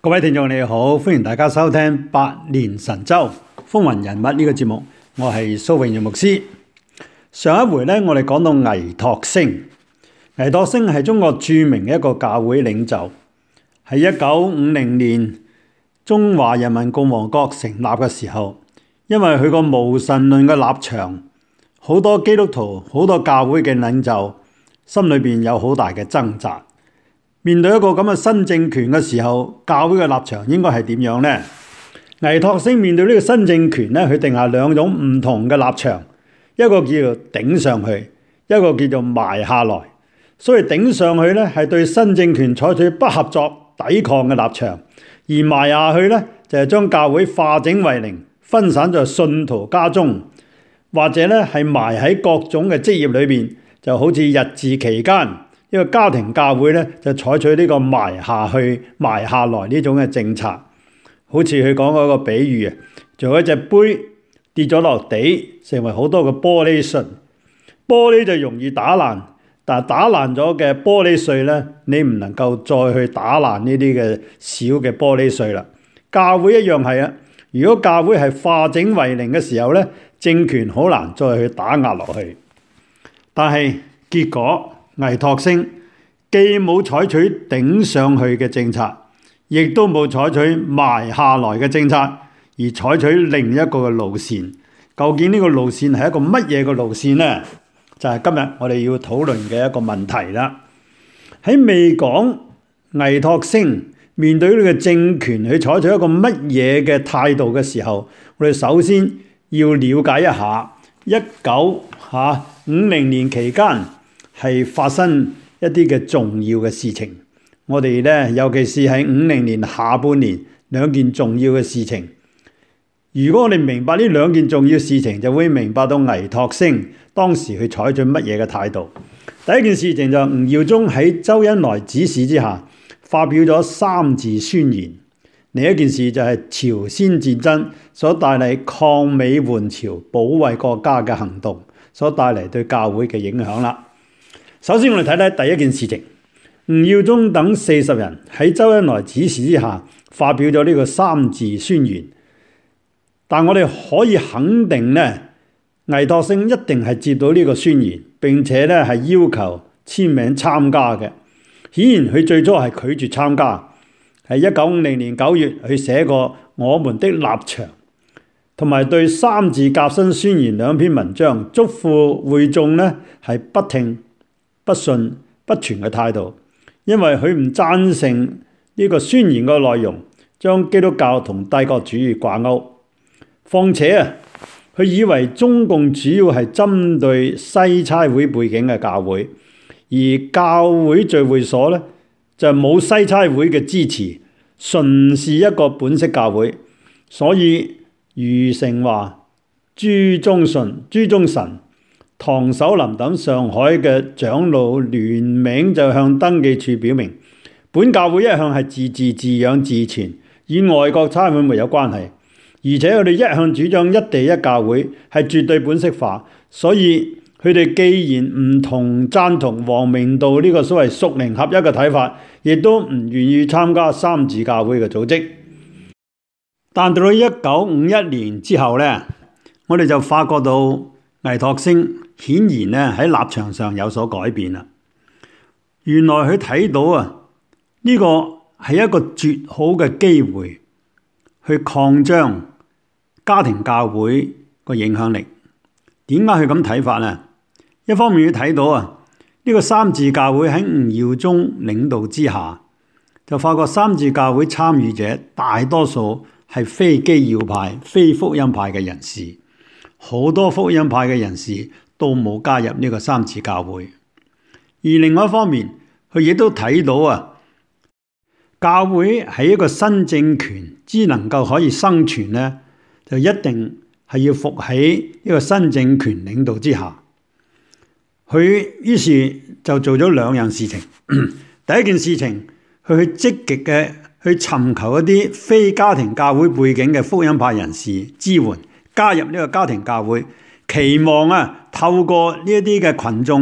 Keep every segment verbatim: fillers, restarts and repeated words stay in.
各位聽眾你好，歡迎大家收聽百年神州風雲人物呢個節目，我係蘇榮耀牧師。上一回呢，我哋講到倪柝聲。倪柝聲係中國著名嘅一個教會領袖，喺一九五零年中華人民共和國成立嘅時候，因為佢個無神論嘅立場，好多基督徒、好多教會嘅領袖心裏邊有好大嘅掙扎。面對一個咁嘅新政權嘅時候，教會嘅立場應該係點樣呢？倪柝聲面對呢個新政權咧，佢定下兩種唔同嘅立場，一個叫做頂上去，一個叫做埋下來。所以頂上去咧係對新政權採取不合作、抵抗嘅立場，而埋下去咧就係將教會化整為零，分散在信徒家中，或者咧係埋喺各種嘅職業裏邊，就好似日治期間。呢個家庭教會咧就採取呢個埋下去、埋下來呢種嘅政策，好似佢講嗰個比喻啊，做一隻杯跌咗落地，成為好多嘅玻璃碎，玻璃就容易打爛，但係打爛咗嘅玻璃碎咧，你唔能夠再去打爛呢啲嘅小嘅玻璃碎啦。教會一樣係啊，如果教會係化整為零嘅時候咧，政權好難再去打壓落去。但係結果，倪柝聲既冇採取頂上去嘅政策，亦都冇採取埋下來嘅政策，而採取另一個嘅路線。究竟呢個路線係一個乜嘢嘅路線呢？就係今日我哋要討論嘅一個問題啦。喺未講倪柝聲面對呢個政權去採取一個乜嘢嘅態度嘅時候，我哋首先要了解一下一九五零年期間係發生一啲嘅重要嘅事情，我哋咧尤其是喺五零年下半年兩件重要嘅事情。如果我哋明白呢兩件重要事情，就會明白到倪柝聲當時去採取乜嘢嘅態度。第一件事情就係吳耀宗喺周恩來指示之下發表咗三字宣言。另一件事就係朝鮮戰爭所帶嚟抗美援朝、保衛國家嘅行動所帶嚟對教會嘅影響啦。首先我哋睇睇第一件事情，吳耀宗等四十人喺周恩來指示之下發表咗呢個三字宣言。但我哋可以肯定呢，倪柝聲一定係接到呢個宣言，並且咧係要求簽名參加嘅。顯然佢最初係拒絕參加。喺一九五零年九月，佢寫過《我們的立場》同埋對三字革新宣言兩篇文章，囑咐會眾呢係不聽、不信、不傳嘅態度，因為佢唔贊成呢個宣言嘅內容，將基督教同帝國主義掛鈎。況且啊，佢以為中共主要係針對西差會背景嘅教會，而教會聚會所呢就冇西差會嘅支持，純是一個本色教會。所以余承華、朱宗順、朱宗臣、唐守林等上海嘅長老聯名就向登記處表明，本教會一向係自治自養自存，與外國差會沒有關係，而且佢哋一向主張一地一教會，係絕對本色化。所以佢哋既然唔同贊同王明道呢個所謂屬靈合一嘅睇法，亦都唔願意參加三自教會嘅組織。但到咗一九五一年之後呢，我哋就發覺到倪柝聲顯然咧喺立場上有所改變啦。原來佢睇到啊，呢個係一個絕好嘅機會去擴張家庭教會個影響力。點解佢咁睇法呢？一方面要睇到啊，呢個三自教會喺吳耀宗領導之下，就發覺三自教會參與者大多數係非基要派、非福音派嘅人士，好多福音派嘅人士都冇加入呢個三自教會。而另外一方面，佢亦都睇到啊，教會喺一個新政權只能夠可以生存呢，就一定係要服喺一個新政權領導之下。佢於是就做咗兩樣事情。第一件事情，佢去積極嘅去尋求一啲非家庭教會背景嘅福音派人士支援，加入呢個家庭教會，期望啊透過呢一啲嘅群眾提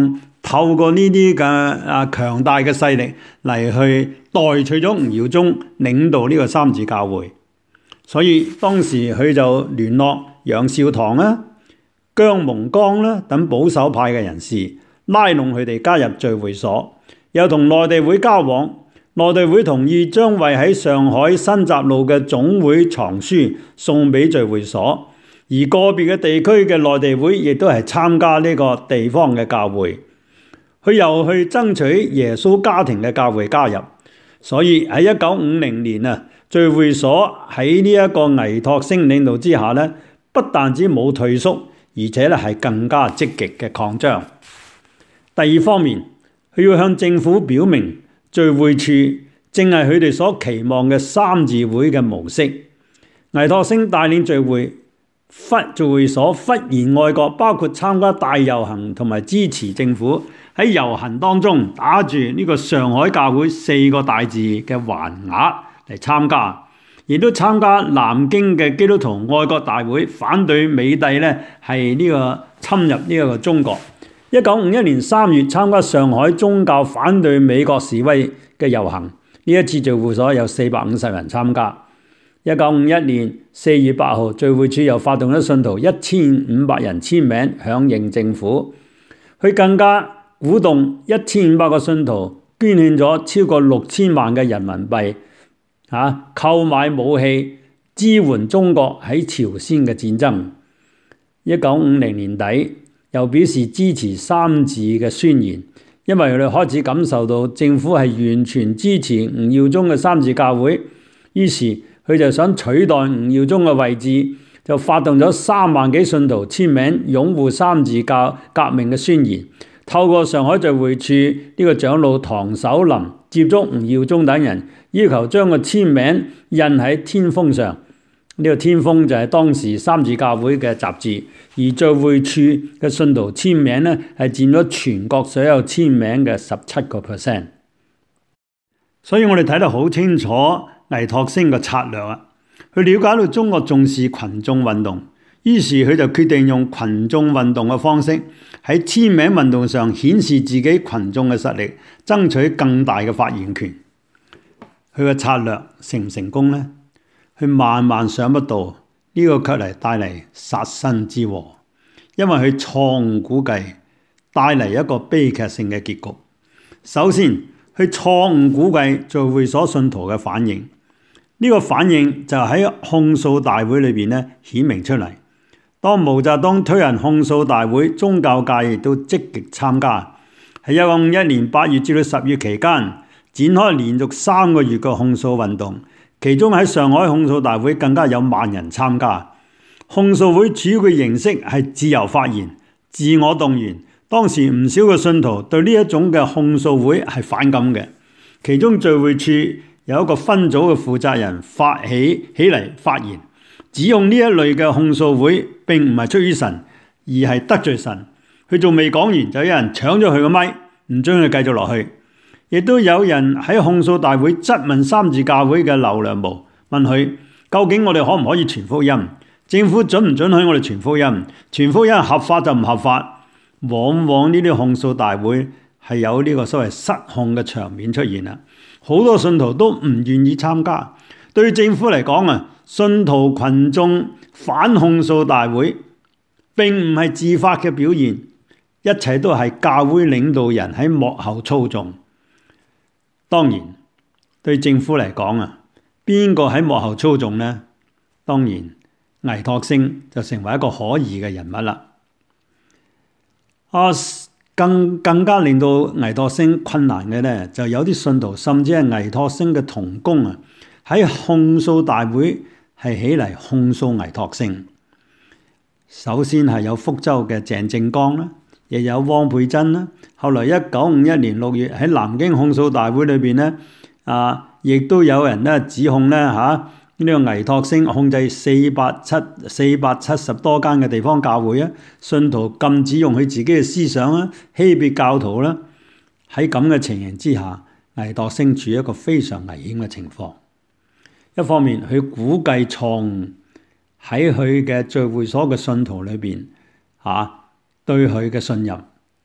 透過呢啲嘅啊強大嘅勢力嚟去代取咗吳耀宗領導呢個三自教會。所以當時佢就聯絡楊兆棠啊、姜蒙光啦等保守派嘅人士，拉攏佢哋加入聚會所，又同內地會交往。內地會同意將為喺上海新澤路嘅總會藏書送俾聚會所，而個別嘅地區嘅內地會亦都係參加呢個地方嘅教會。佢又去爭取耶穌家庭嘅教會加入。所以喺一九五零年啊，聚會所喺呢一個倪柝聲領導之下咧，不但止冇退縮，而且咧係更加積極嘅擴張。第二方面，佢要向政府表明，聚會處正係佢哋所期望嘅三自會嘅模式。倪柝聲帶領聚會忽聚會所忽然愛國，包括參加大遊行同埋支持政府，喺遊行當中打住呢個上海教會四個大字嘅橫額嚟參加，亦都參加南京嘅基督徒愛國大會，反對美帝咧係呢個侵入呢個中國。一九五一年三月參加上海宗教反對美國示威嘅遊行，呢一次聚會所有四百五十人參加。一九五一年四月八號，聚會處又發動咗信徒一千五百人簽名響應政府，佢更加鼓動一千五百個信徒捐獻咗超過六千萬嘅人民幣，啊，購買武器支援中國喺朝鮮嘅戰爭。一九五零年底，又表示支持三自嘅宣言，因為佢哋開始感受到政府係完全支持吳耀宗嘅三自教會，於是佢就想取代吳耀宗嘅位置，就發動咗三萬幾信徒簽名擁護三自教革命嘅宣言，透過上海聚會處呢個長老唐守林接觸吳耀宗等人，要求將個簽名印喺天風上。呢個天風就係當時三自教會嘅雜誌，而聚會處嘅信徒簽名咧係佔咗全國所有簽名嘅十七個 percent。所以我哋睇得好清楚倪柝聲嘅策略啊！佢了解到中國重視群眾運動，於是佢就決定用群眾運動嘅方式喺簽名運動上顯示自己群眾嘅實力，爭取更大嘅發言權。佢嘅策略成唔成功呢？佢萬萬想不到，呢、這個卻嚟帶嚟殺身之禍，因為佢錯誤估計帶嚟一個悲劇性嘅結局。首先，佢錯誤估計聚會所信徒嘅反應，呢、這個反應就喺控訴大會裏邊咧顯明出嚟。當毛澤東推行控訴大會，宗教界亦都積極參加。喺一九五一年八月至到十月期間，展開連續三個月嘅控訴運動。其中喺上海控訴大會更加有萬人參加。控訴會主要嘅形式係自由發言、自我動員。當時唔少嘅信徒對呢一種嘅控訴會係反感嘅。其中聚會處有一個分組嘅負責人發起起嚟發言，指控呢一類嘅控訴會並唔係出於神，而係得罪神。佢仲未講完，就有人搶咗佢個咪，唔准佢繼續落去。亦都有人喺控訴大會質問三自教會嘅劉良模，問佢究竟我哋可唔可以傳福音？政府准唔准許我哋傳福音？傳福音合法就唔合法？往往呢啲控訴大會係有呢個所謂失控嘅場面出現啦。好多信徒都唔願意參加。對於政府嚟講啊，信徒群眾反控訴大會並唔係自發嘅表現，一切都係教會領導人喺幕後操縱。當然，對政府嚟講啊，邊個喺幕後操縱呢？當然，倪柝聲就成為一個可疑嘅人物啦。啊，更更加令到倪柝聲困難嘅咧，就有啲信徒甚至係倪柝聲嘅同工啊，喺控訴大會係起嚟控訴倪柝聲。首先係有福州嘅鄭正剛啦。亦有汪佩珍啦，後來一九五一年六月喺南京控訴大會裏邊咧，啊，亦都有人咧指控咧嚇呢、啊這個倪柝聲控制四百七四百七十多間嘅地方教會啊，信徒禁止用佢自己嘅思想啊，欺別教徒啦。喺咁嘅情形之下，倪柝聲處於一個非常危險嘅情況。一方面，佢估計錯誤喺佢嘅聚會所嘅信徒裏邊嚇。啊對佢嘅信任，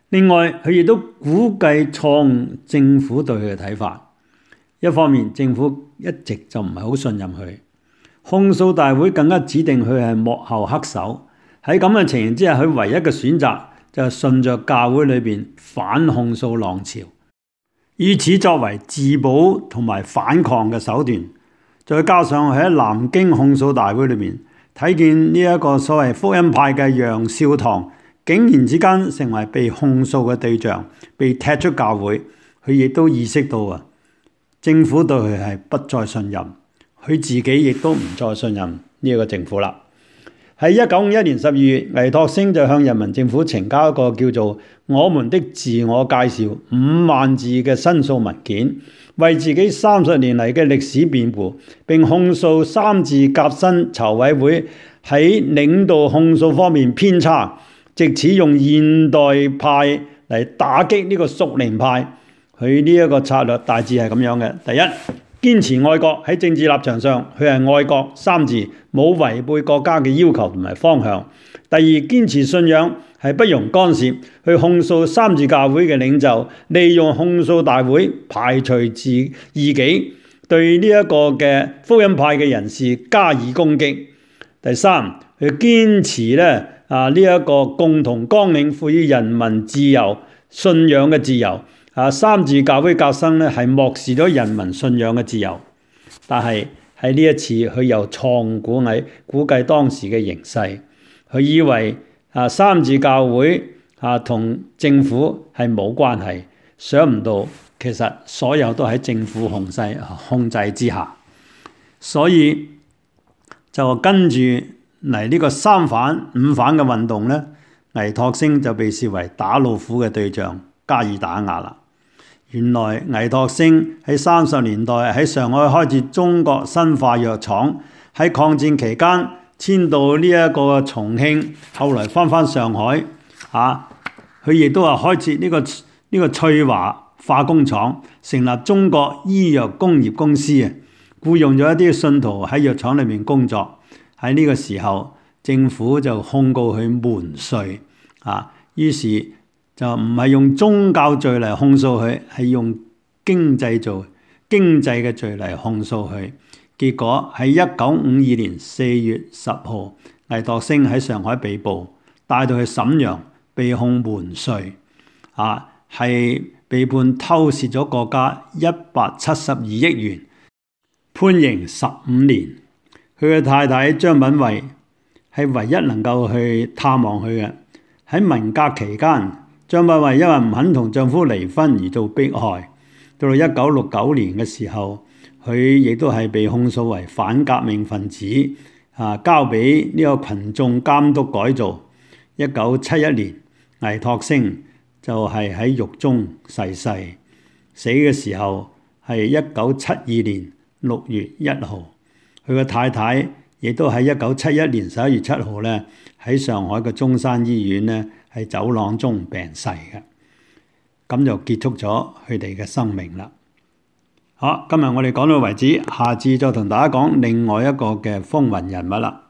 另外，佢亦都估計錯誤政府對佢嘅睇法。一方面，政府一直就唔係好信任佢，控訴大會更加指定佢係幕後黑手。喺咁嘅情形之下，佢唯一嘅選擇就係順着教會裏邊反控訴浪潮，以此作為自保同埋反抗嘅手段。再加上佢喺南京控訴大會裏面睇見呢一個所謂福音派嘅楊少棠，竟然之間成為被控訴嘅對象，被踢出教會，佢亦都意識到啊，政府對佢係不再信任，佢自己亦都唔再信任呢一個政府啦。喺一九五一年十二月，倪柝聲就向人民政府呈交一個叫做《我們的自我介紹》五萬字嘅申訴文件，為自己三十年嚟嘅歷史辯護，並控訴三自革新籌委會喺領導控訴方面偏差，藉此用現代派嚟打擊呢個屬靈派。佢呢一個策略大致係咁樣嘅：第一，堅持愛國，喺政治立場上佢係愛國三自，冇違背國家嘅要求同埋方向。第二，堅持信仰係不容干涉，去控訴三自教會嘅領袖利用控訴大會排除自異己，對呢一個嘅福音派嘅人士加以攻擊。第三，佢堅持咧啊呢一個共同綱領賦予人民自由信仰嘅自由。啊！三自教會革新咧，係漠視咗人民信仰嘅自由。但係喺呢一次，佢又錯估計估計當時嘅形勢，佢以為啊三自教會啊同政府係冇關係，想唔到其實所有都喺政府控制控制之下，所以就跟住嚟呢個三反五反嘅運動咧，倪柝聲就被視為打老虎嘅對象，加以打壓啦。原來倪柝聲喺三十年代喺上海開設中國新化藥廠，喺抗戰期間遷到呢一個重慶，後來翻返上海，啊，佢亦都話開設呢個呢個翠華化工廠，成立中國醫藥工業公司啊，僱用咗一啲信徒喺藥廠裏面工作。喺呢個時候，政府就控告佢瞞稅啊，於是就唔係用宗教罪嚟控訴佢，係用經濟罪、經濟嘅罪嚟控訴佢。結果喺一九五二年四月十號，倪柝聲喺上海被捕，帶到去瀋陽被控瞞稅，啊，係被判偷竊咗國家一百七十二億元，判刑十五年。佢嘅太太張品慧係唯一能夠去探望佢嘅。喺文革期間，張品慧因為唔肯同丈夫離婚而遭迫害，到到一九六九年嘅時候，佢亦都係被控訴為反革命分子，啊，交俾呢個群眾監督改造。一九七一年，倪柝聲就係喺獄中逝世，死嘅時候係一九七二年六月一號。佢嘅太太亦都喺一九七一年十一月七號咧，喺上海嘅中山醫院咧，喺走廊中病逝嘅。咁就結束咗佢哋嘅生命啦。好，今日我哋講到為止，下次再同大家講另外一個嘅風雲人物啦。